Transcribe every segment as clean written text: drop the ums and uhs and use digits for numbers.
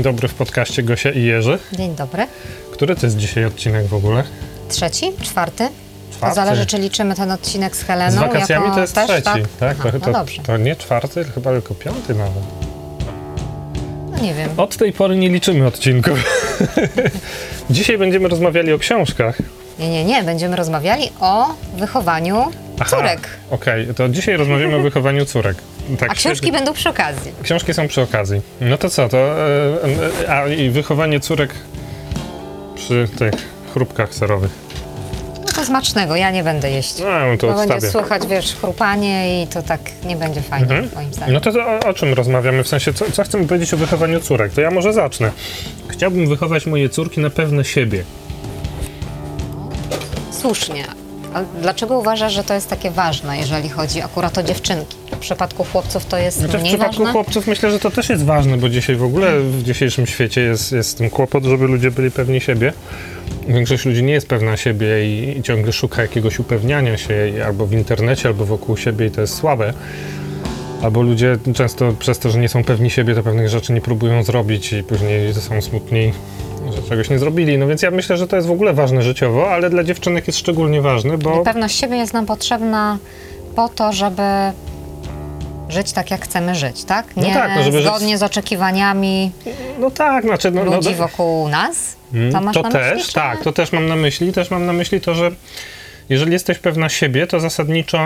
dobry w podcaście Gosia i Jerzy. Dzień dobry. Który to jest dzisiaj odcinek w ogóle? Trzeci? Czwarty? To zależy, czy liczymy ten odcinek z Heleną. Z wakacjami jako to jest też, trzeci, tak? Aha, no dobrze. To nie czwarty, chyba tylko piąty nawet. No nie wiem. Od tej pory nie liczymy odcinków. Dzisiaj będziemy rozmawiali o książkach. Nie. Będziemy rozmawiali o wychowaniu córek. Okej, to dzisiaj rozmawiamy o wychowaniu córek. Tak, a książki będą przy okazji. Książki są przy okazji. No to co, i wychowanie córek przy tych chrupkach serowych. No to smacznego, ja nie będę jeść. No to odstawię. Będzie słychać, chrupanie i to tak nie będzie fajnie, moim zdaniem. No to o czym rozmawiamy? W sensie, co chcemy powiedzieć o wychowaniu córek? To ja może zacznę. Chciałbym wychować moje córki na pewne siebie. Słusznie. A dlaczego uważasz, że to jest takie ważne, jeżeli chodzi akurat o dziewczynki? W przypadku chłopców to jest Znaczy, mniej w przypadku ważne? chłopców myślę, że to też jest ważne, bo dzisiaj w ogóle w dzisiejszym świecie jest ten kłopot, żeby ludzie byli pewni siebie. Większość ludzi nie jest pewna siebie i ciągle szuka jakiegoś upewniania się albo w internecie, albo wokół siebie i to jest słabe. Albo ludzie często przez to, że nie są pewni siebie, to pewnych rzeczy nie próbują zrobić i później są smutni, że czegoś nie zrobili. No więc ja myślę, że to jest w ogóle ważne życiowo, ale dla dziewczynek jest szczególnie ważne, bo... Pewność siebie jest nam potrzebna po to, żeby żyć tak, jak chcemy żyć, tak? Nie żeby zgodnie z oczekiwaniami No tak, znaczy... ludzi wokół nas? To masz na też, myśli? tak, to też mam na myśli. Też mam na myśli to, że jeżeli jesteś pewna siebie, to zasadniczo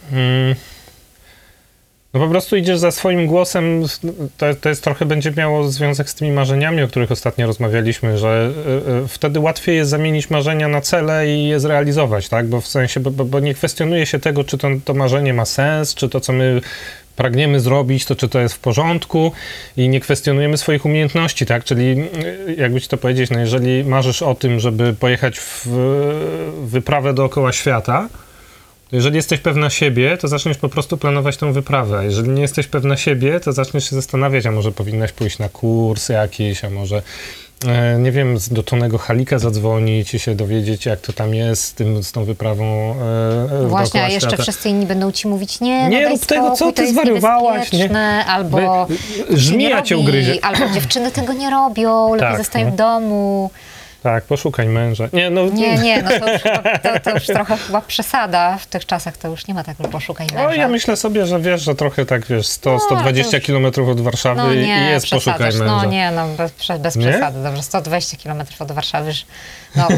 no po prostu idziesz za swoim głosem. To jest trochę będzie miało związek z tymi marzeniami, o których ostatnio rozmawialiśmy, że wtedy łatwiej jest zamienić marzenia na cele i je zrealizować, tak? Bo w sensie, bo nie kwestionuje się tego, czy to marzenie ma sens, czy to, co my pragniemy zrobić, to czy to jest w porządku i nie kwestionujemy swoich umiejętności, tak? Czyli jakby ci to powiedzieć, no jeżeli marzysz o tym, żeby pojechać w wyprawę dookoła świata, to jeżeli jesteś pewna siebie, to zaczniesz po prostu planować tę wyprawę. Jeżeli nie jesteś pewna siebie, to zaczniesz się zastanawiać, a może powinnaś pójść na kurs jakiś, a może nie wiem, do Tonego Halika zadzwonić i się dowiedzieć, jak to tam jest z tą wyprawą właśnie, a jeszcze świata. wszyscy inni będą ci mówić, nie rób tego, co ty zwariowałaś, nie? Albo żmija cię ugryzie. Albo dziewczyny tego nie robią, lepiej zostają w domu. Tak, poszukaj męża. Nie, no to już trochę chyba przesada. W tych czasach to już nie ma tak, że poszukaj męża. No ja myślę sobie, że wiesz, że trochę tak, wiesz, 100-120 kilometrów od Warszawy i jest poszukaj męża. No nie, bez przesady. Dobrze, 120 kilometrów od Warszawy, no.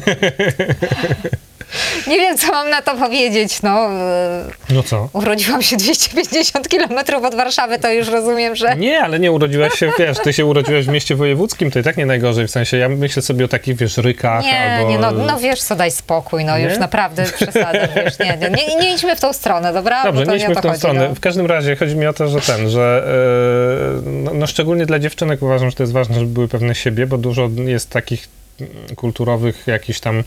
Nie wiem, co mam na to powiedzieć, no. No co? Urodziłam się 250 kilometrów od Warszawy, to już rozumiem, że... Nie, ale nie urodziłaś się, wiesz, ty się urodziłaś w mieście wojewódzkim, to i tak nie najgorzej, w sensie, ja myślę sobie o takich, wiesz, Rykach albo... no wiesz co, daj spokój, no nie? Już naprawdę przesadzasz, wiesz, nie idźmy w tą stronę, dobra? Dobrze, nie idźmy w tą stronę. No. W każdym razie chodzi mi o to, że no szczególnie dla dziewczynek uważam, że to jest ważne, żeby były pewne siebie, bo dużo jest takich kulturowych jakichś tam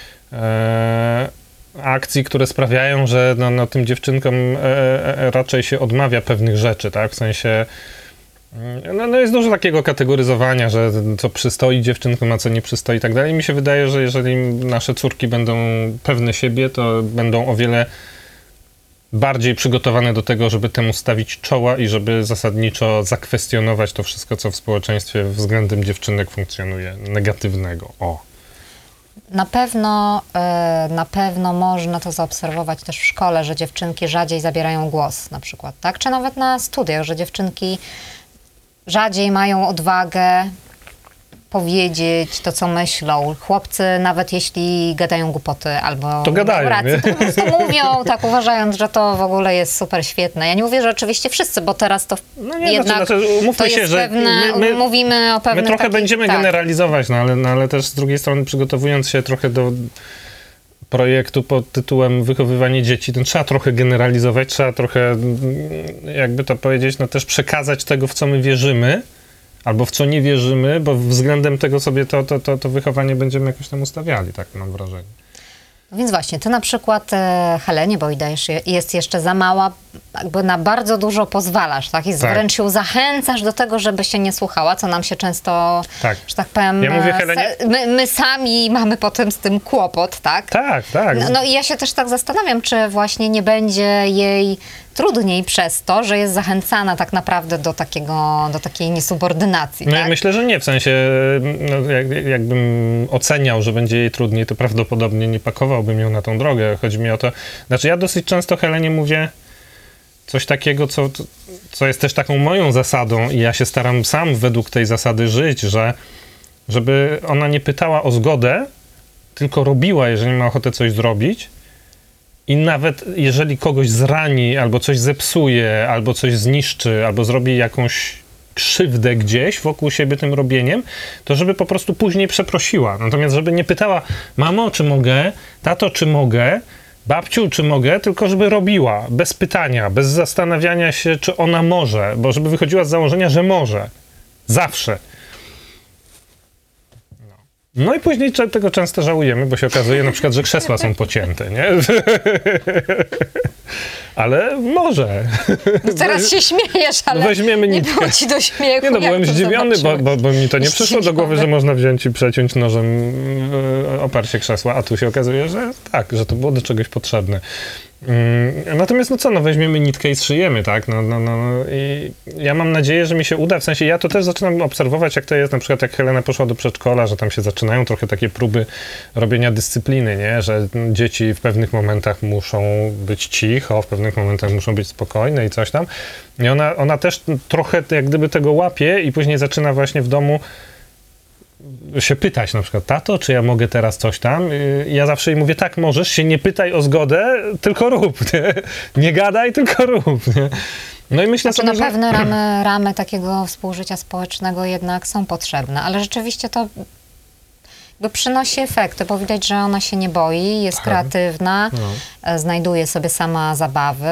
akcji, które sprawiają, że no, tym dziewczynkom raczej się odmawia pewnych rzeczy, tak? W sensie no jest dużo takiego kategoryzowania, że co przystoi dziewczynkom, a co nie przystoi i tak dalej. Mi się wydaje, że jeżeli nasze córki będą pewne siebie, to będą o wiele bardziej przygotowane do tego, żeby temu stawić czoła i żeby zasadniczo zakwestionować to wszystko, co w społeczeństwie względem dziewczynek funkcjonuje negatywnego. Na pewno można to zaobserwować też w szkole, że dziewczynki rzadziej zabierają głos na przykład, tak? Czy nawet na studiach, że dziewczynki rzadziej mają odwagę powiedzieć to, co myślą. Chłopcy, nawet jeśli gadają głupoty albo to gadają, rację, to po prostu mówią, tak uważając, że to w ogóle jest super świetne. Ja nie mówię, że oczywiście wszyscy, bo teraz to jednak to jest że pewne, mówimy o pewnych my trochę takich, będziemy generalizować, no ale też z drugiej strony przygotowując się trochę do projektu pod tytułem wychowywanie dzieci, to trzeba trochę generalizować, trzeba trochę, jakby to powiedzieć, no też przekazać tego, w co my wierzymy, albo w co nie wierzymy, bo względem tego sobie to wychowanie będziemy jakoś tam ustawiali, tak mam wrażenie. No więc właśnie, ty na przykład Helenie, bo jest jeszcze za mała, jakby na bardzo dużo pozwalasz, tak? I wręcz ją zachęcasz do tego, żeby się nie słuchała, co nam się często, że tak powiem, ja mówię Helenie... my sami mamy potem z tym kłopot, tak? Tak. No i ja się też tak zastanawiam, czy właśnie nie będzie jej trudniej przez to, że jest zachęcana tak naprawdę do takiej niesubordynacji. No tak? ja myślę, że nie, w sensie no, jakbym oceniał, że będzie jej trudniej, to prawdopodobnie nie pakowałbym ją na tą drogę. Chodzi mi o to, znaczy ja dosyć często Helenie mówię coś takiego, co jest też taką moją zasadą i ja się staram sam według tej zasady żyć, że żeby ona nie pytała o zgodę, tylko robiła, jeżeli ma ochotę coś zrobić. I nawet jeżeli kogoś zrani, albo coś zepsuje, albo coś zniszczy, albo zrobi jakąś krzywdę gdzieś wokół siebie tym robieniem, to żeby po prostu później przeprosiła. Natomiast żeby nie pytała, mamo, czy mogę, tato, czy mogę, babciu, czy mogę, tylko żeby robiła, bez pytania, bez zastanawiania się, czy ona może, bo żeby wychodziła z założenia, że może. Zawsze. No i później tego często żałujemy, bo się okazuje na przykład, że krzesła są pocięte, nie? Ale może. No teraz się śmiejesz, ale weźmiemy nie nitkę. było ci do śmiechu. Nie no, jak byłem to zdziwiony, zobaczyłeś? bo mi to nie przyszło do głowy, że Zdziwiony. można wziąć i przeciąć nożem oparcie krzesła, a tu się okazuje, że tak, że to było do czegoś potrzebne. Natomiast weźmiemy nitkę i zszyjemy, tak? I ja mam nadzieję, że mi się uda, w sensie ja to też zaczynam obserwować, jak to jest, na przykład jak Helena poszła do przedszkola, że tam się zaczynają trochę takie próby robienia dyscypliny, nie? Że dzieci w pewnych momentach muszą być cicho, w pewnych momentach muszą być spokojne i coś tam. I ona też trochę jak gdyby tego łapie i później zaczyna właśnie w domu się pytać, na przykład, tato, czy ja mogę teraz coś tam? Ja zawsze jej mówię, tak, możesz, się nie pytaj o zgodę, tylko rób, nie? Nie gadaj, tylko rób, nie? No i myślę Znaczy, sobie, na pewno ramy takiego współżycia społecznego jednak są potrzebne, ale rzeczywiście to jakby przynosi efekty, bo widać, że ona się nie boi, jest kreatywna, znajduje sobie sama zabawy,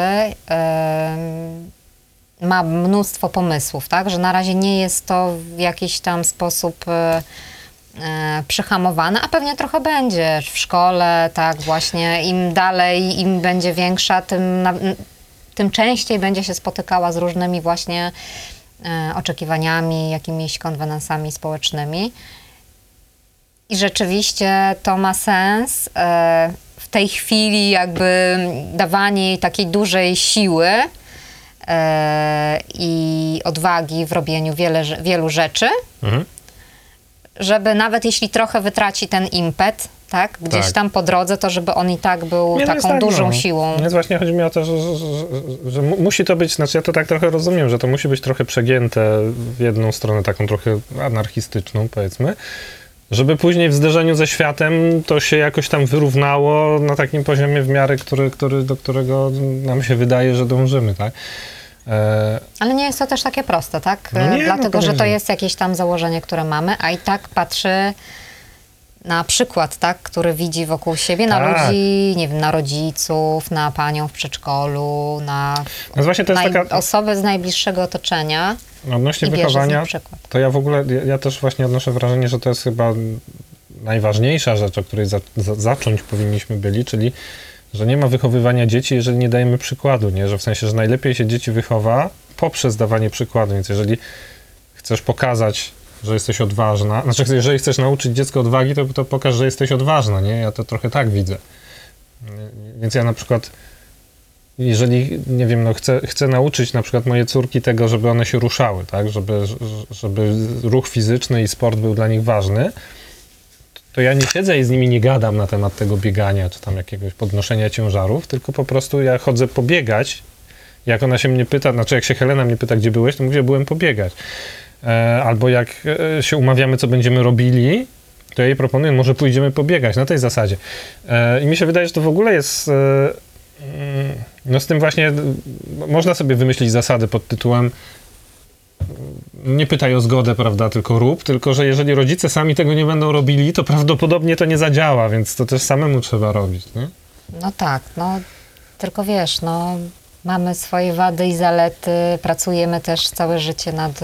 ma mnóstwo pomysłów, tak? Że na razie nie jest to w jakiś tam sposób przyhamowane, a pewnie trochę będzie w szkole, tak właśnie, im dalej, im będzie większa, tym częściej będzie się spotykała z różnymi właśnie oczekiwaniami, jakimiś konwenansami społecznymi. I rzeczywiście to ma sens. W tej chwili jakby dawanie jej takiej dużej siły i odwagi w robieniu wielu rzeczy, żeby nawet jeśli trochę wytraci ten impet, tak, gdzieś tam po drodze, to żeby on i tak był taką dużą siłą. Więc właśnie chodzi mi o to, że musi to być, znaczy ja to tak trochę rozumiem, że to musi być trochę przegięte w jedną stronę, taką trochę anarchistyczną, powiedzmy, żeby później w zderzeniu ze światem to się jakoś tam wyrównało na takim poziomie w miarę, do którego nam się wydaje, że dążymy, tak? Ale nie jest to też takie proste, tak? No nie, Dlatego, że to pewnie. jest jakieś tam założenie, które mamy, a i tak patrzy na przykład, tak, który widzi wokół siebie, na Tak. ludzi, nie wiem, na rodziców, na panią w przedszkolu, na No właśnie to jest taka... osoby z najbliższego otoczenia. Odnośnie I bierze z wychowania, nich przykład. to ja w ogóle, ja też właśnie odnoszę wrażenie, że to jest chyba najważniejsza rzecz, o której zacząć powinniśmy byli, czyli że nie ma wychowywania dzieci, jeżeli nie dajemy przykładu, nie? Że w sensie, że najlepiej się dzieci wychowa poprzez dawanie przykładu, więc jeżeli chcesz pokazać, że jesteś odważna, znaczy jeżeli chcesz nauczyć dziecko odwagi, to pokaż, że jesteś odważna, nie? Ja to trochę tak widzę. Więc ja na przykład jeżeli, nie wiem, chcę nauczyć na przykład moje córki tego, żeby one się ruszały, tak? Żeby ruch fizyczny i sport był dla nich ważny, to ja nie siedzę i z nimi nie gadam na temat tego biegania, czy tam jakiegoś podnoszenia ciężarów, tylko po prostu ja chodzę pobiegać. Jak ona się mnie pyta, znaczy jak się Helena mnie pyta, gdzie byłeś, to mówię, byłem pobiegać. Albo jak się umawiamy, co będziemy robili, to ja jej proponuję, może pójdziemy pobiegać na tej zasadzie. I mi się wydaje, że to w ogóle jest... No z tym właśnie można sobie wymyślić zasady pod tytułem nie pytaj o zgodę, prawda, tylko rób, tylko że jeżeli rodzice sami tego nie będą robili, to prawdopodobnie to nie zadziała, więc to też samemu trzeba robić, nie? No tak, no tylko wiesz, no mamy swoje wady i zalety, pracujemy też całe życie nad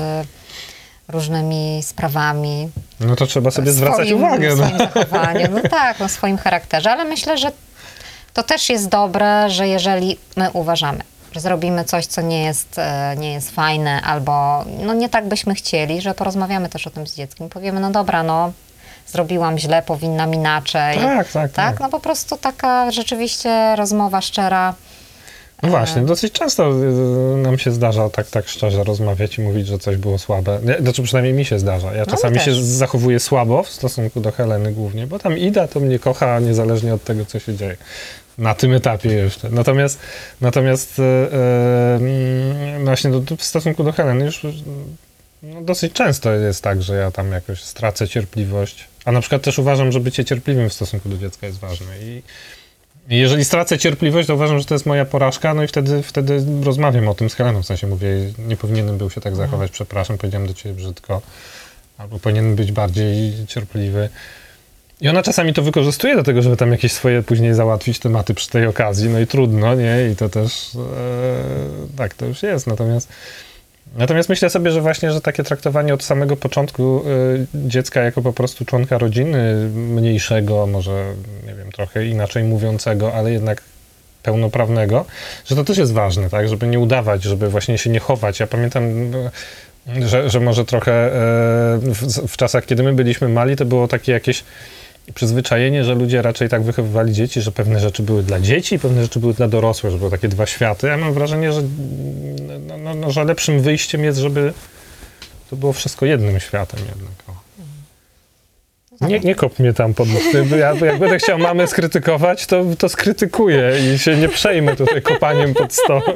różnymi sprawami. No to trzeba sobie zwracać uwagę. Swoim zachowaniu, no tak, no swoim charakterze, ale myślę, że to też jest dobre, że jeżeli my uważamy, że zrobimy coś, co nie jest fajne, albo no nie tak byśmy chcieli, że porozmawiamy też o tym z dzieckiem. Powiemy, no dobra, no zrobiłam źle, powinnam inaczej. Tak. No po prostu taka rzeczywiście rozmowa szczera No właśnie, dosyć często nam się zdarza tak szczerze rozmawiać i mówić, że coś było słabe. Znaczy przynajmniej mi się zdarza. Ja czasami się zachowuję słabo w stosunku do Heleny głównie, bo tam Ida to mnie kocha niezależnie od tego, co się dzieje. Na tym etapie jeszcze. Natomiast właśnie w stosunku do Heleny już dosyć często jest tak, że ja tam jakoś stracę cierpliwość. A na przykład też uważam, że bycie cierpliwym w stosunku do dziecka jest ważne. I jeżeli stracę cierpliwość, to uważam, że to jest moja porażka, no i wtedy rozmawiam o tym z Heleną, w sensie mówię, nie powinienem był się tak zachować, przepraszam, powiedziałem do ciebie brzydko, albo powinienem być bardziej cierpliwy. I ona czasami to wykorzystuje do tego, żeby tam jakieś swoje później załatwić tematy przy tej okazji, no i trudno, nie? I to też, tak to już jest, Natomiast myślę sobie, że właśnie, że takie traktowanie od samego początku dziecka jako po prostu członka rodziny mniejszego, może, nie wiem, trochę inaczej mówiącego, ale jednak pełnoprawnego, że to też jest ważne, tak, żeby nie udawać, żeby właśnie się nie chować. Ja pamiętam, że może trochę w czasach, kiedy my byliśmy mali, to było takie jakieś przyzwyczajenie, że ludzie raczej tak wychowywali dzieci, że pewne rzeczy były dla dzieci, pewne rzeczy były dla dorosłych, że były takie dwa światy. Ja mam wrażenie, że, że lepszym wyjściem jest, żeby to było wszystko jednym światem jednak. Nie kop mnie tam pod jak będę chciał mamę skrytykować, to skrytykuję i się nie przejmę tutaj kopaniem pod stołem.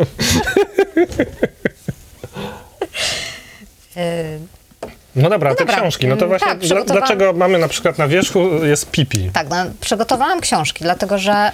No dobra, te książki, no to właśnie tak, dlaczego mamy na przykład na wierzchu jest Pipi? Tak, no, przygotowałam książki, dlatego że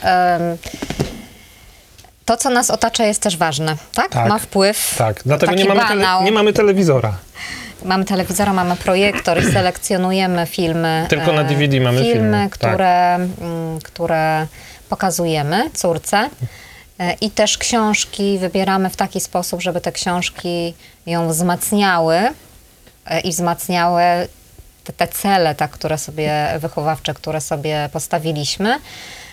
to, co nas otacza, jest też ważne, tak? Ma wpływ. Tak, dlatego taki nie mamy telewizora. Mamy telewizora, mamy projektor i selekcjonujemy filmy. Tylko na DVD mamy filmy. Które pokazujemy córce. I też książki wybieramy w taki sposób, żeby te książki ją wzmacniały i wzmacniały te cele, tak, które sobie wychowawcze, które sobie postawiliśmy.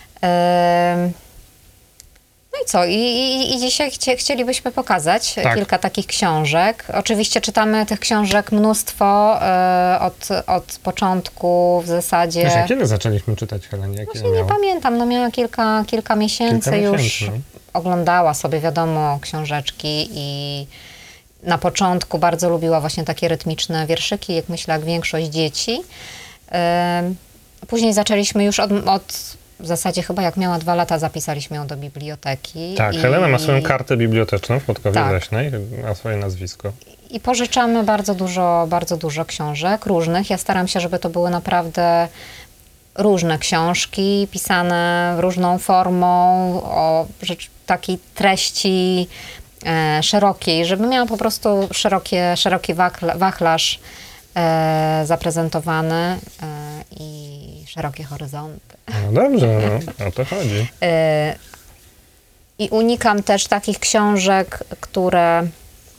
No i co? I dzisiaj chcielibyśmy pokazać kilka takich książek. Oczywiście czytamy tych książek mnóstwo od początku w zasadzie. Właśnie, kiedy zaczęliśmy czytać Helenie? Właśnie nie pamiętam, no miała kilka miesięcy już. Oglądała sobie, wiadomo, książeczki i na początku bardzo lubiła właśnie takie rytmiczne wierszyki, jak myślę, jak większość dzieci. Później zaczęliśmy już w zasadzie chyba jak miała 2 lata, zapisaliśmy ją do biblioteki. Tak, Helena ma swoją kartę biblioteczną w Podkowie Leśnej, ma swoje nazwisko. I pożyczamy bardzo dużo książek różnych. Ja staram się, żeby to były naprawdę różne książki, pisane różną formą, o takiej treści szerokiej, żeby miała po prostu szeroki wachlarz zaprezentowany i szerokie horyzonty. No dobrze, o to chodzi. I unikam też takich książek, które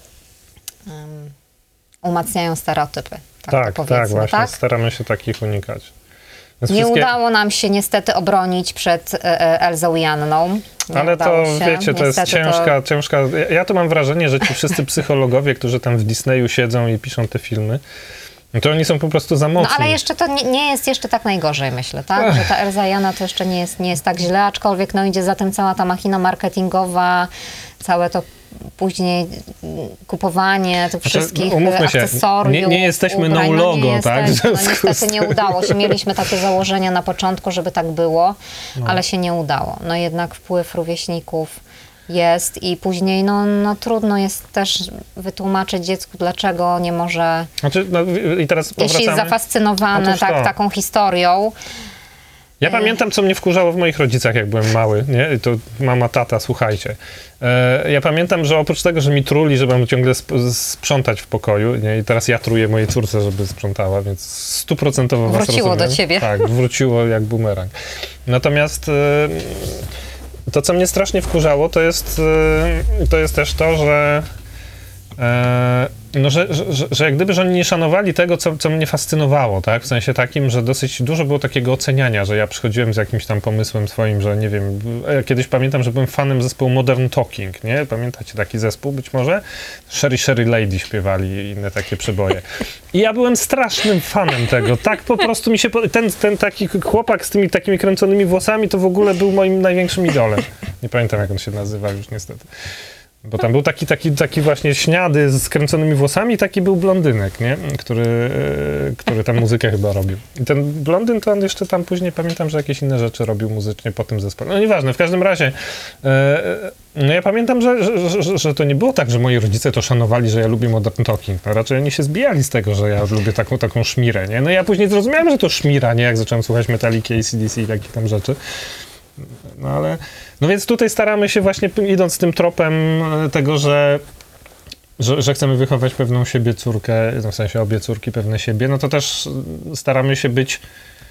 umacniają stereotypy. Tak, właśnie, staramy się takich unikać. Więc nie udało nam się niestety obronić przed Elzą i Anną. Ale to wiecie, to jest ciężka. Ja to mam wrażenie, że ci wszyscy psychologowie, którzy tam w Disneyu siedzą i piszą te filmy, to oni są po prostu za mocni. No ale jeszcze to nie jest jeszcze tak najgorzej, myślę, tak? Że ta Elza i Anna to jeszcze nie jest tak źle, aczkolwiek no idzie za tym cała ta machina marketingowa, całe to później kupowanie tych wszystkich akcesoriów. Nie jesteśmy ubrań, no logo, tak? Niestety nie udało się. Mieliśmy takie założenia na początku, żeby tak było, ale się nie udało. No jednak wpływ rówieśników jest i później no trudno jest też wytłumaczyć dziecku, dlaczego nie może, i teraz jeśli jest zafascynowane taką historią. Ja pamiętam, co mnie wkurzało w moich rodzicach, jak byłem mały, nie? I to mama, tata, słuchajcie. Ja pamiętam, że oprócz tego, że mi truli, że mam ciągle sprzątać w pokoju, nie? I teraz ja truję mojej córce, żeby sprzątała, więc 100% was wróciło rozumiem. do ciebie. Tak, wróciło jak bumerang. Natomiast to, co mnie strasznie wkurzało, to jest też to, że że jak gdyby, że oni nie szanowali tego, co mnie fascynowało, tak? W sensie takim, że dosyć dużo było takiego oceniania, że ja przychodziłem z jakimś tam pomysłem swoim, że nie wiem, ja kiedyś pamiętam, że byłem fanem zespołu Modern Talking, nie? Pamiętacie taki zespół być może? Sherry Lady śpiewali i inne takie przeboje. I ja byłem strasznym fanem tego, tak po prostu mi się, ten taki chłopak z tymi takimi kręconymi włosami to w ogóle był moim największym idolem. Nie pamiętam, jak on się nazywa już niestety. Bo tam był taki właśnie śniady z skręconymi włosami i taki był blondynek, nie? Który tam muzykę chyba robił. I ten blondyn to on jeszcze tam później, pamiętam, że jakieś inne rzeczy robił muzycznie po tym zespole. No nieważne, w każdym razie no ja pamiętam, że to nie było tak, że moi rodzice to szanowali, że ja lubię Modern Talking. No raczej oni się zbijali z tego, że ja lubię taką szmirę, nie? No ja później zrozumiałem, że to szmira, nie? Jak zacząłem słuchać Metallica, AC/DC i takich tam rzeczy. No ale, no więc tutaj staramy się właśnie, idąc tym tropem tego, że chcemy wychować pewną siebie córkę, no w sensie obie córki pewne siebie, no to też staramy się być,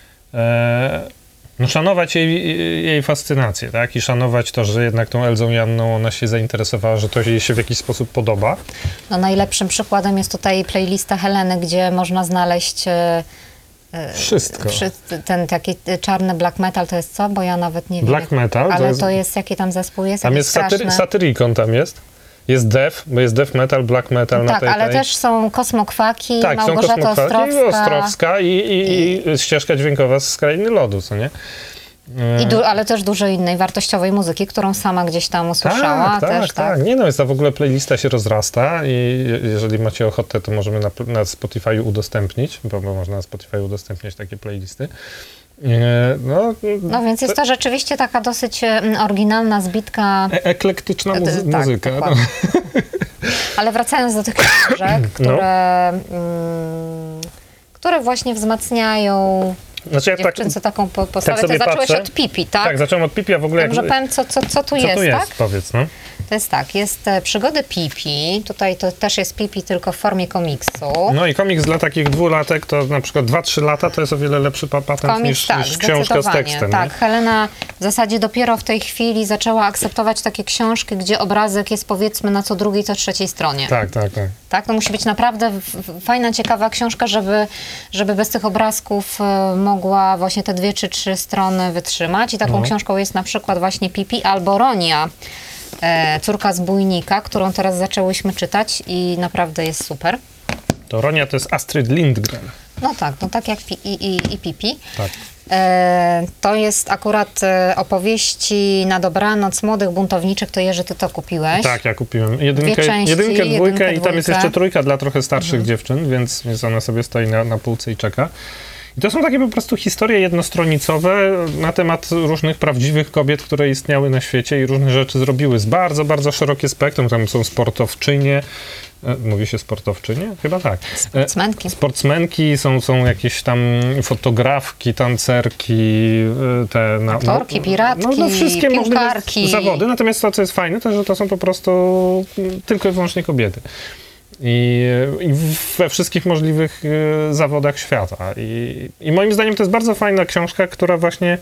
no szanować jej fascynację, tak? I szanować to, że jednak tą Elzą Janną ona się zainteresowała, że to jej się w jakiś sposób podoba. No najlepszym przykładem jest tutaj playlista Heleny, gdzie można znaleźć wszystko. Ten taki czarny black metal to jest co? Bo ja nawet nie wiem. Black metal? Ale to jest jaki tam zespół jest? Tam jest Satyricon tam jest. Jest death, bo jest death metal, black metal na tak, ale też są kosmokwaki, tak, Małgorzata Ostrowska i ścieżka dźwiękowa z Krainy Lodu, co nie? Ale też dużo innej wartościowej muzyki, którą sama gdzieś tam usłyszała. Tak. Nie no, jest ta w ogóle playlista się rozrasta i jeżeli macie ochotę, to możemy na Spotify udostępnić, bo można na Spotify udostępniać takie playlisty. No więc jest to rzeczywiście taka dosyć oryginalna zbitka. Eklektyczna muzyka. Tak, no. Ale wracając do tych książek, które właśnie wzmacniają dziewczynce taką postawę. Tak Ty zacząłeś patrzę. od Pipi, tak? Tak, zacząłem od Pipi, a w ogóle... Może powiem, co tu jest, tak? Powiedz, no. To jest tak, jest Przygody Pipi, tutaj to też jest Pipi, tylko w formie komiksu. No i komiks dla takich 2-latek, to na przykład 2-3 lata to jest o wiele lepszy patent niż książka z tekstem. Tak, nie? Helena w zasadzie dopiero w tej chwili zaczęła akceptować takie książki, gdzie obrazek jest powiedzmy na co drugiej, co trzeciej stronie. Tak. Tak, to musi być naprawdę fajna, ciekawa książka, żeby bez tych obrazków mogła właśnie te 2 czy 3 strony wytrzymać. I taką książką jest na przykład właśnie Pipi albo Ronia, córka zbójnika, którą teraz zaczęłyśmy czytać i naprawdę jest super. To Ronia to jest Astrid Lindgren. No tak jak i Pipi. Tak. To jest akurat opowieści na dobranoc młodych buntowniczek, to Jerzy, ty to kupiłeś. Tak, ja kupiłem. Jedynkę, dwójkę i tam jest jeszcze 3 dla trochę starszych dziewczyn, więc ona sobie stoi na półce i czeka. I to są takie po prostu historie jednostronicowe na temat różnych prawdziwych kobiet, które istniały na świecie i różne rzeczy zrobiły. Z bardzo, bardzo szerokie spektrum. Tam są sportowczynie. Mówi się sportowczynie? Chyba tak. Sportsmenki, są jakieś tam fotografki, tancerki, aktorki, piratki, no wszystkie piłkarki. możliwe zawody. Natomiast to, co jest fajne, to że to są po prostu tylko i wyłącznie kobiety. I we wszystkich możliwych zawodach świata. I moim zdaniem to jest bardzo fajna książka, która właśnie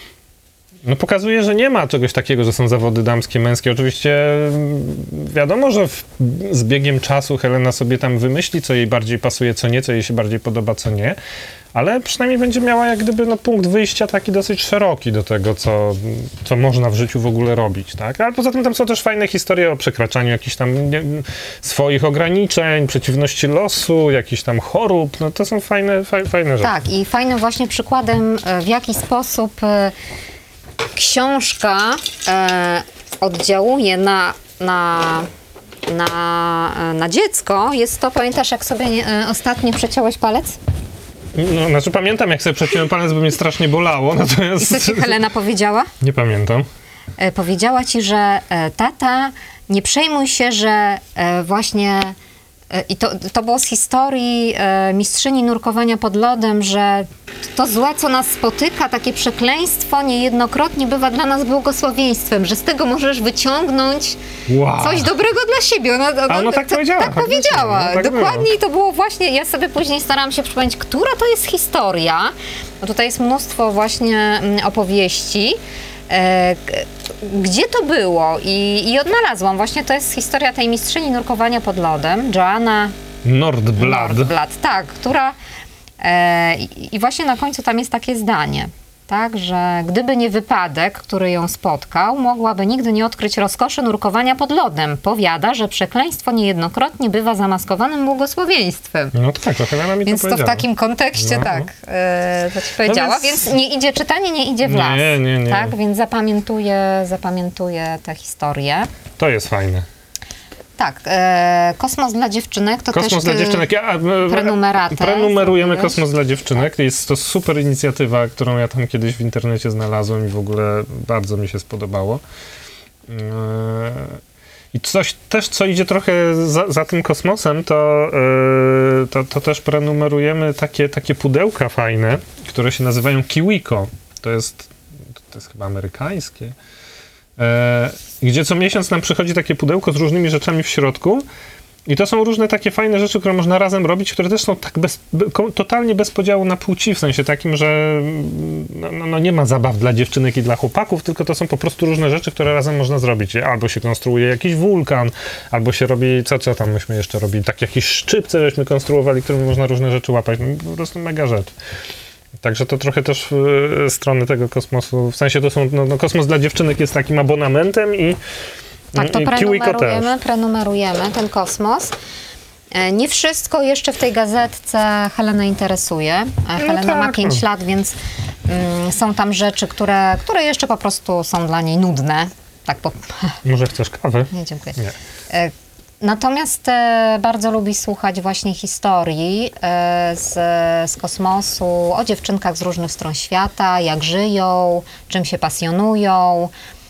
pokazuje, że nie ma czegoś takiego, że są zawody damskie, męskie. Oczywiście wiadomo, że z biegiem czasu Helena sobie tam wymyśli, co jej bardziej pasuje, co nie, co jej się bardziej podoba, co nie. Ale przynajmniej będzie miała jak gdyby punkt wyjścia taki dosyć szeroki do tego, co można w życiu w ogóle robić, tak? Ale poza tym tam są też fajne historie o przekraczaniu jakichś tam swoich ograniczeń, przeciwności losu, jakichś tam chorób, no to są fajne rzeczy. Tak, i fajnym właśnie przykładem, w jaki sposób książka oddziałuje na dziecko, jest to, pamiętasz, jak sobie ostatnio przeciąłeś palec? No, znaczy pamiętam, jak sobie przeciąłem palec, bo mnie strasznie bolało, natomiast... I co ci Helena powiedziała? Nie pamiętam. Powiedziała ci, że tata, nie przejmuj się, że właśnie... I to było z historii mistrzyni nurkowania pod lodem, że to złe, co nas spotyka, takie przekleństwo niejednokrotnie bywa dla nas błogosławieństwem, że z tego możesz wyciągnąć coś dobrego dla siebie. Ona tak powiedziała. Tak powiedziała. Tak dokładnie. I to było właśnie, ja sobie później starałam się przypomnieć, która to jest historia. Bo tutaj jest mnóstwo właśnie opowieści. Gdzie to było? I odnalazłam. Właśnie to jest historia tej mistrzyni nurkowania pod lodem, Joanna Nordblad, tak, która i właśnie na końcu tam jest takie zdanie. tak, że gdyby nie wypadek, który ją spotkał, mogłaby nigdy nie odkryć rozkoszy nurkowania pod lodem. Powiada, że przekleństwo niejednokrotnie bywa zamaskowanym błogosławieństwem. No to tak, trochę na mi Więc to to w powiedziała. takim kontekście, No. tak, to ci powiedziała. więc- Więc nie idzie czytanie, nie idzie w las. Nie. Tak, więc zapamiętuję tę historię. To jest fajne. Tak, Kosmos dla dziewczynek to Kosmos też dla ty dziewczynek. prenumeratę Prenumerujemy zrobiłeś. Kosmos dla dziewczynek. Jest to super inicjatywa, którą ja tam kiedyś w internecie znalazłem i w ogóle bardzo mi się spodobało. I coś też, co idzie trochę za tym kosmosem, to też prenumerujemy takie pudełka fajne, które się nazywają Kiwiko. To jest chyba amerykańskie. Gdzie co miesiąc nam przychodzi takie pudełko z różnymi rzeczami w środku i to są różne takie fajne rzeczy, które można razem robić, które też są tak totalnie bez podziału na płci, w sensie takim, że no nie ma zabaw dla dziewczynek i dla chłopaków, tylko to są po prostu różne rzeczy, które razem można zrobić. Albo się konstruuje jakiś wulkan, albo się robi, co tam myśmy jeszcze robili, tak jakieś szczypce żeśmy konstruowali, którymi można różne rzeczy łapać. No, po prostu mega rzecz. Także to trochę też strony tego kosmosu, w sensie to są, kosmos dla dziewczynek jest takim abonamentem i Tak, to i Kiwiko też. prenumerujemy ten kosmos. Nie wszystko jeszcze w tej gazetce Helena interesuje. Helena ma tak, 5 lat, więc są tam rzeczy, które jeszcze po prostu są dla niej nudne. Tak, Może chcesz kawy? Nie, dziękuję. Nie. Natomiast bardzo lubi słuchać właśnie historii z kosmosu, o dziewczynkach z różnych stron świata, jak żyją, czym się pasjonują,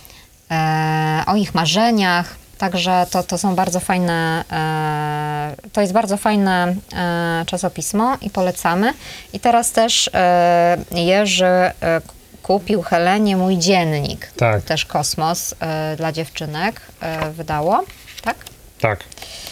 o ich marzeniach. Także to są bardzo fajne, to jest bardzo fajne czasopismo i polecamy. I teraz też Jerzy kupił Helenie mój dziennik. Tak. Też Kosmos dla dziewczynek wydało, tak? Tak.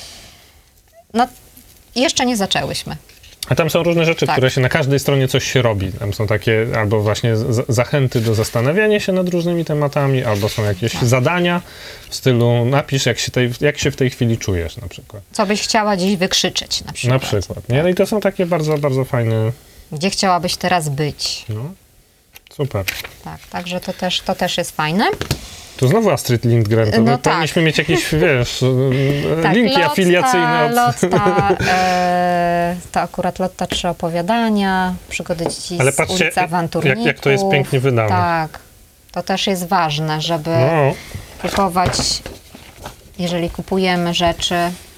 No, jeszcze nie zaczęłyśmy. A tam są różne rzeczy, Tak. które się na każdej stronie coś się robi. Tam są takie albo właśnie zachęty do zastanawiania się nad różnymi tematami, albo są jakieś zadania w stylu napisz, jak się w tej chwili czujesz na przykład. Co byś chciała dziś wykrzyczeć na przykład. Na przykład. Nie? No i to są takie bardzo, bardzo fajne. Gdzie chciałabyś teraz być. No, super. Tak, także to też jest fajne. Tu znowu Astrid Lindgren. To No my tak. powinniśmy mieć jakieś, wiesz, Tak, linki afiliacyjne od... Lotta, to akurat Lotta 3 opowiadania, przygody dzieci Ale z patrzcie, ulicy Awanturników. jak to jest pięknie wydane. Tak, to też jest ważne, żeby No, kupować, jeżeli kupujemy rzeczy,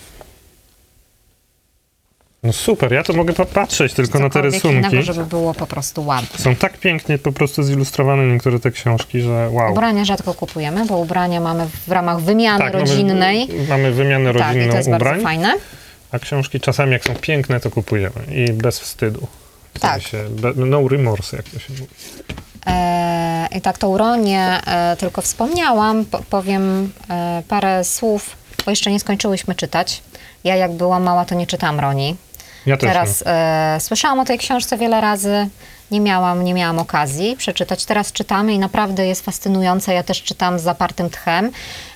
no super, ja to mogę popatrzeć tylko na te cokolwiek rysunki. innego, żeby było po prostu ładne. Są tak pięknie po prostu zilustrowane niektóre te książki, że wow. Ubrania rzadko kupujemy, bo ubrania mamy w ramach wymiany rodzinnej. Mamy wymianę Tak, i rodzinną to jest ubrań, bardzo fajne. a książki czasami jak są piękne, to kupujemy i bez wstydu. W Tak. sensie, no remorse, jak to się mówi. I tak tą Ronię tylko wspomniałam, powiem parę słów, bo jeszcze nie skończyłyśmy czytać. Ja jak byłam mała, to nie czytałam Roni. Ja też Teraz słyszałam o tej książce wiele razy, nie miałam okazji przeczytać. Teraz czytamy i naprawdę jest fascynujące. Ja też czytam z zapartym tchem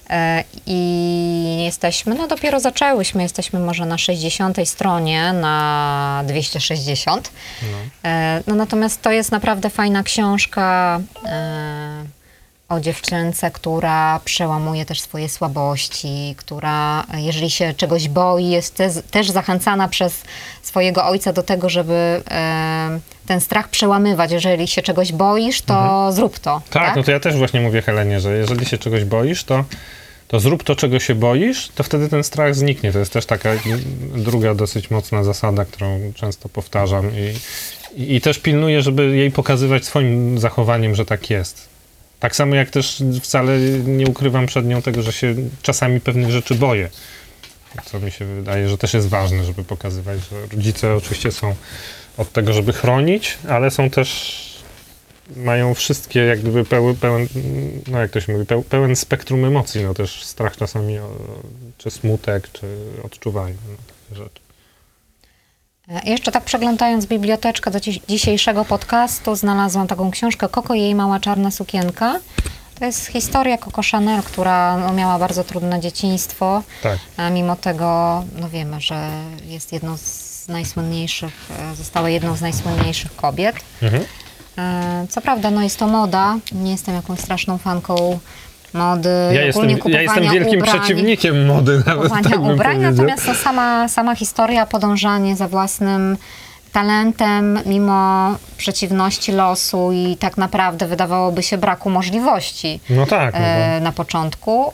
i jesteśmy, no dopiero zaczęłyśmy, jesteśmy może na 60 stronie, na 260. No natomiast to jest naprawdę fajna książka o dziewczynce, która przełamuje też swoje słabości, która jeżeli się czegoś boi, jest też zachęcana przez swojego ojca do tego, żeby ten strach przełamywać. Jeżeli się czegoś boisz, to zrób to. Tak, no to ja też właśnie mówię Helenie, że jeżeli się czegoś boisz, to zrób to, czego się boisz, to wtedy ten strach zniknie. To jest też taka druga dosyć mocna zasada, którą często powtarzam i też pilnuję, żeby jej pokazywać swoim zachowaniem, że tak jest. Tak samo jak też wcale nie ukrywam przed nią tego, że się czasami pewnych rzeczy boję. Co mi się wydaje, że też jest ważne, żeby pokazywać, że rodzice oczywiście są od tego, żeby chronić, ale są też, mają wszystkie jak gdyby pełen, no jak to się mówi, pełen spektrum emocji, no też strach czasami, czy smutek, czy odczuwają takie rzeczy. Jeszcze tak przeglądając biblioteczkę do dzisiejszego podcastu, znalazłam taką książkę Coco i jej mała czarna sukienka. To jest historia Coco Chanel, która miała bardzo trudne dzieciństwo. Tak. A mimo tego, no wiemy, że jest jedną z najsłynniejszych, została jedną z najsłynniejszych kobiet. Co prawda, no jest to moda. Nie jestem jakąś straszną fanką mody. Ja jestem wielkim przeciwnikiem mody, nawet tak bym ubrań, powiedział. natomiast to sama historia, podążanie za własnym talentem, mimo przeciwności losu i tak naprawdę wydawałoby się braku możliwości No tak. na początku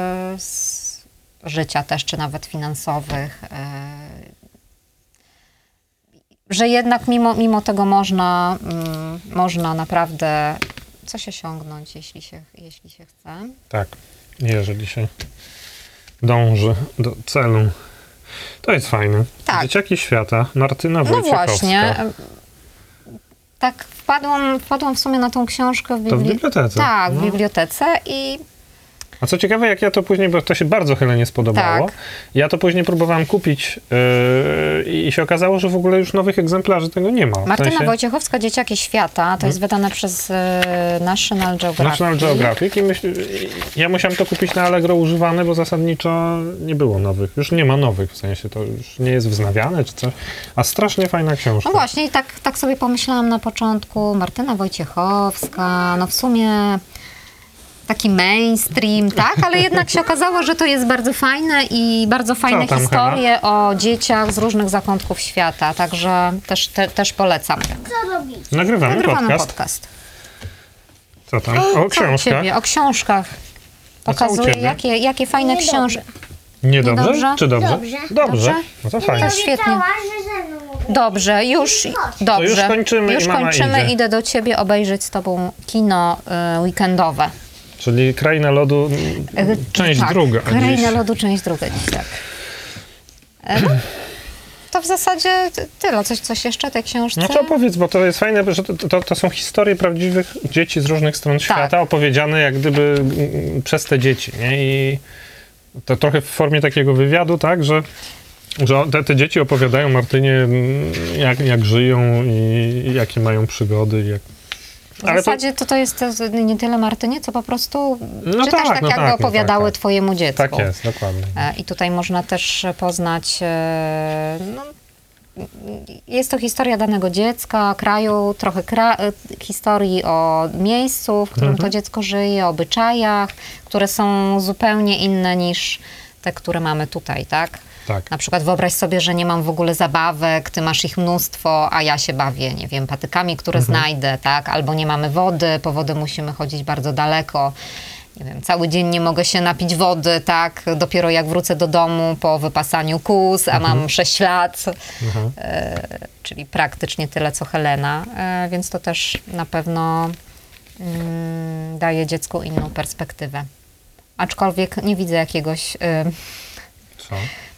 życia też, czy nawet finansowych, że jednak mimo tego można naprawdę coś osiągnąć, jeśli się chce. Tak, jeżeli się dąży do celu. To jest fajne. Tak. Dzieciaki świata, Martyna No Wojciechowska. właśnie. Tak, wpadłam w sumie na tą książkę To w bibliotece. Tak, No. w bibliotece i A co ciekawe, jak ja to później, bo to się bardzo Helenie spodobało, Tak. ja to później próbowałem kupić i się okazało, że w ogóle już nowych egzemplarzy tego nie ma. W Martyna sensie Wojciechowska, Dzieciaki Świata, to jest wydane przez National Geographic. National Geographic ja musiałem to kupić na Allegro używane, bo zasadniczo nie było nowych. Już nie ma nowych, w sensie to już nie jest wznawiane czy coś. A strasznie fajna książka. No właśnie, i tak sobie pomyślałam na początku, Martyna Wojciechowska, no w sumie taki mainstream, tak? Ale jednak się okazało, że to jest bardzo fajne i bardzo fajne tam, historie o dzieciach z różnych zakątków świata, także też polecam. Co robić? Nagrywamy Nagrywamy podcast. Co tam? O Co u książkach. ciebie? O książkach. A co u Pokazuję, ciebie? jakie fajne Niedobrze. książki. Niedobrze? Dobrze? Czy dobrze? Dobrze. Dobrze. No to fajnie. To świetnie. Obiecała, że ze mną mogę. Dobrze, już dobrze. kończymy Już i mama kończymy. idzie. Idę do ciebie obejrzeć z tobą kino weekendowe. Czyli Kraina Lodu, część tak, druga. Kraina dziś. Lodu, część druga dziś, tak. No, to w zasadzie tyle. Coś jeszcze tej książce? No to opowiedz, bo to jest fajne, że to są historie prawdziwych dzieci z różnych stron świata, opowiedziane jak gdyby przez te dzieci, nie? I to trochę w formie takiego wywiadu, tak, że te dzieci opowiadają Martynie, jak żyją i jakie mają przygody. W zasadzie to jest nie tyle Martynie, co po prostu No czytasz tak, no jakby tak, opowiadały tak. twojemu dziecku. Tak jest, dokładnie. I tutaj można też poznać, no, jest to historia danego dziecka, kraju, trochę historii o miejscu, w którym to dziecko żyje, o obyczajach, które są zupełnie inne niż te, które mamy tutaj, tak? Tak. Na przykład wyobraź sobie, że nie mam w ogóle zabawek, ty masz ich mnóstwo, a ja się bawię, nie wiem, patykami, które znajdę, tak? Albo nie mamy wody, po wodę musimy chodzić bardzo daleko. Nie wiem, cały dzień nie mogę się napić wody, tak? Dopiero jak wrócę do domu po wypasaniu kóz, a mam 6 lat. Czyli praktycznie tyle, co Helena. Więc to też na pewno daje dziecku inną perspektywę. Aczkolwiek nie widzę jakiegoś... Co?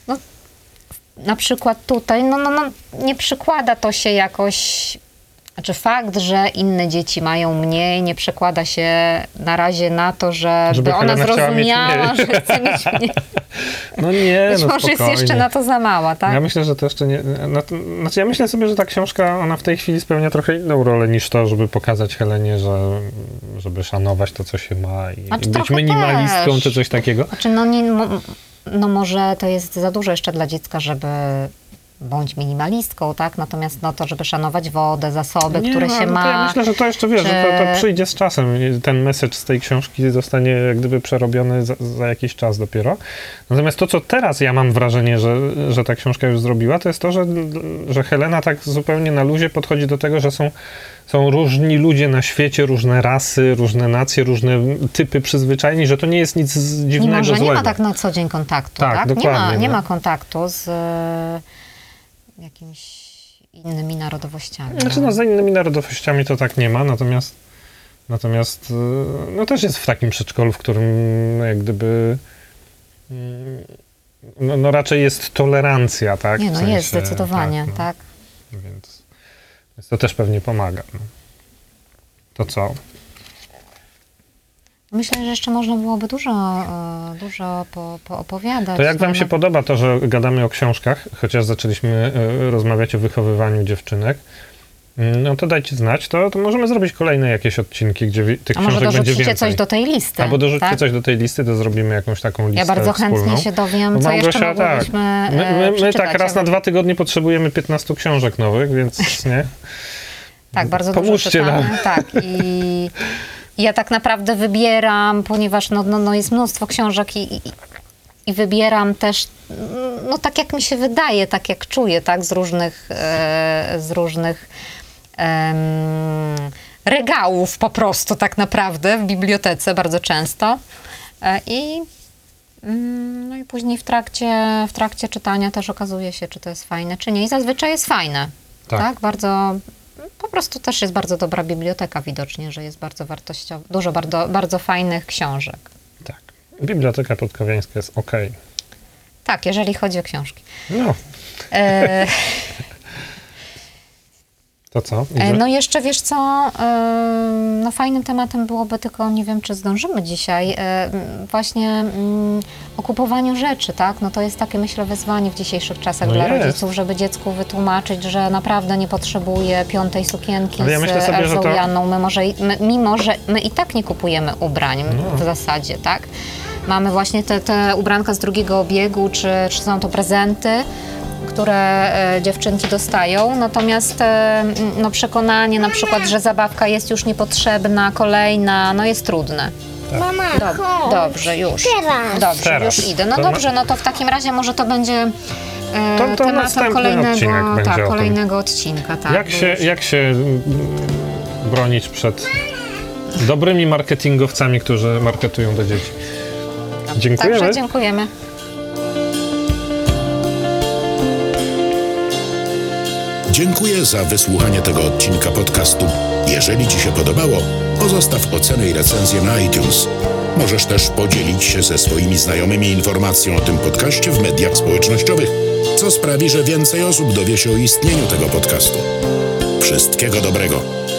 Na przykład tutaj, no, nie przykłada to się jakoś, znaczy fakt, że inne dzieci mają mniej, nie przekłada się na razie na to, żeby ona Helena chciała mieć zrozumiała, mniej. że chce mieć mniej. No nie, Być no może jest spokojnie. jeszcze na to za mała, tak? Ja myślę, że to jeszcze nie... Znaczy ja myślę sobie, że ta książka, ona w tej chwili spełnia trochę inną rolę niż to, żeby pokazać Helenie, żeby szanować to, co się ma i Znaczy, być trochę minimalistką, też. czy coś takiego. Znaczy, no może to jest za dużo jeszcze dla dziecka, żeby bądź minimalistką, tak? Natomiast no to, żeby szanować wodę, zasoby, które się no ma. to ja myślę, że to jeszcze, wiesz, że to przyjdzie z czasem. I ten message z tej książki zostanie jak gdyby przerobiony za jakiś czas dopiero. Natomiast to, co teraz ja mam wrażenie, że ta książka już zrobiła, to jest to, że Helena tak zupełnie na luzie podchodzi do tego, że są różni ludzie na świecie, różne rasy, różne nacje, różne typy przyzwyczajeń, że to nie jest nic dziwnego, Mimo, że nie złego. ma tak na co dzień kontaktu, Tak, tak? dokładnie, Nie no. ma kontaktu z jakimiś innymi narodowościami. Znaczy, no, z innymi narodowościami to tak nie ma, natomiast no też jest w takim przedszkolu, w którym jak gdyby no raczej jest tolerancja, tak? Nie, W no sensie, jest zdecydowanie, no. tak. Więc to też pewnie pomaga. No. To co? Myślę, że jeszcze można byłoby dużo poopowiadać. To jak wam na się podoba to, że gadamy o książkach, chociaż zaczęliśmy rozmawiać o wychowywaniu dziewczynek, no to dajcie znać, to możemy zrobić kolejne jakieś odcinki, gdzie tych A może książek będzie dorzucicie więcej. coś do tej listy. Albo dorzućcie tak? coś do tej listy, to zrobimy jakąś taką listę Ja bardzo chętnie wspólną. się dowiem, Bo co jeszcze Małgosia, moglibyśmy My tak przeczytać. raz na 2 tygodnie potrzebujemy 15 książek nowych, więc nie? Tak, bardzo dużo Pomóżcie czytamy. nam. Tak, i ja tak naprawdę wybieram, ponieważ jest mnóstwo książek i wybieram też, tak jak mi się wydaje, tak jak czuję, tak, z różnych regałów po prostu tak naprawdę w bibliotece bardzo często. I później w trakcie czytania też okazuje się, czy to jest fajne, czy nie. I zazwyczaj jest fajne. Tak? Bardzo, po prostu też jest bardzo dobra biblioteka widocznie, że jest bardzo wartościowa, dużo bardzo fajnych książek. Tak. Biblioteka Piotrkowiańska jest okej. Tak, jeżeli chodzi o książki. No, to co? No jeszcze wiesz co, fajnym tematem byłoby, tylko nie wiem, czy zdążymy dzisiaj, właśnie o kupowaniu rzeczy, tak? No to jest takie, myślę, wyzwanie w dzisiejszych czasach dla rodziców, żeby dziecku wytłumaczyć, że naprawdę nie potrzebuje 5. sukienki Ale ja myślę sobie, że to... Janną, mimo że my i tak nie kupujemy ubrań w zasadzie, tak? Mamy właśnie te ubranka z drugiego obiegu, czy są to prezenty, które dziewczynki dostają, natomiast przekonanie na przykład, że zabawka jest już niepotrzebna, kolejna, jest trudne. Mama, chodź. Dobrze, już. Teraz. Już idę. No dobrze, to w takim razie może to będzie to tematem kolejnego odcinka. Tak, jak się bronić przed dobrymi marketingowcami, którzy marketują do dzieci? Dziękujemy. Także dziękujemy. Dziękuję za wysłuchanie tego odcinka podcastu. Jeżeli Ci się podobało, pozostaw ocenę i recenzję na iTunes. Możesz też podzielić się ze swoimi znajomymi informacją o tym podcaście w mediach społecznościowych, co sprawi, że więcej osób dowie się o istnieniu tego podcastu. Wszystkiego dobrego.